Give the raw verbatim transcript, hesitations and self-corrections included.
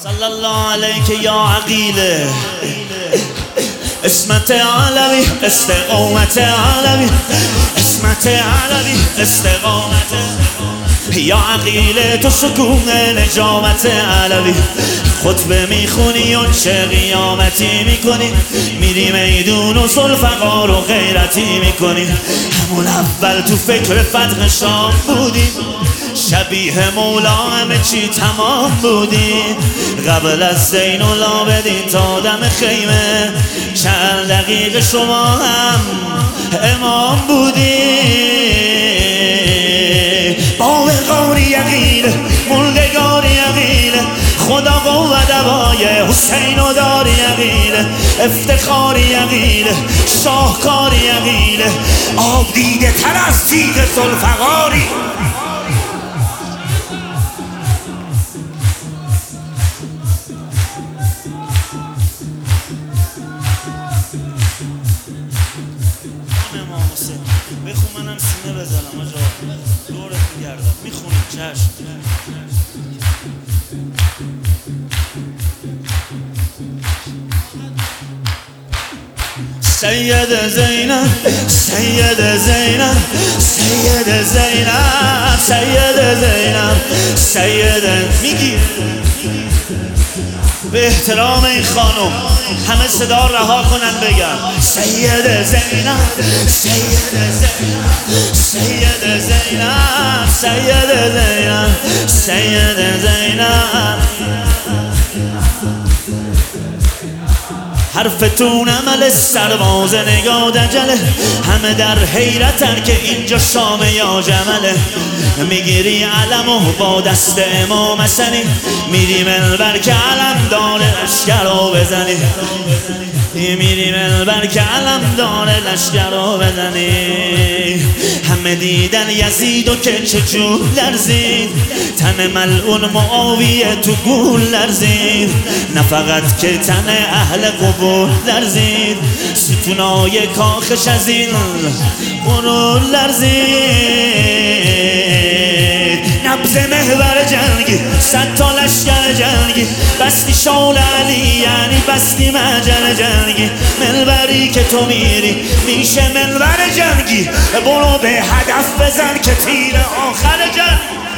صلی الله علیک یا عقیله، اسمت علوی استقامت علوی، اسمت علوی استقامت یا عقیله، تو سکون نجامت علوی. خطبه میخونی و چه قیامتی میکنی، میری میدون و ذوالفقار و غیرتی میکنی. همون اول تو فکر فتح شام بودی، شبیه مولا همه چی تمام بودی. قبل از زین العابدین تا دم خیمه چند دقیقه شما هم امام بودی. باوقاری یقینه، مردگاری یقینه، خدا قوت دوای حسین و داری یقینه، افتخاری یقینه، شاهکاری یقینه، آب دیده تر از تیغ ذوالفقاری. امام حسین بخون منم سینه بزنم آجا، دورت میگردم میخونیم. چشم. سید زینب، سید زینب، سید زینب، سید زینب، سید میگی به احترام این خانم همه صدا رها کنن بگم سید زینب، سید زینب، سید زینب، سید زینب، سید زینب. حرفتون عمل سرباز نگاه دجله، همه در حیرتن که اینجا شام یا جمله. میگیری علم و با دست امام حسنی، میری منبر که علم دار لشکر رو بزنی، میری منبر که علم دار لشکر رو بزنی. همه دیدن یزید و که چجور لرزید، تن ملعون معاویه تو گول لرزید. نه فقط که تن اهل قبول لرزید، ستونای کاخش از این غرور لرزید. نبض محور جنگی، صد تا لشکر جنگی، بستی شال علی یعنی بستی مجل جنگی. منبری که تو میری میشه منبر جنگی، برو به هدف بزن که تیر آخر جنگ.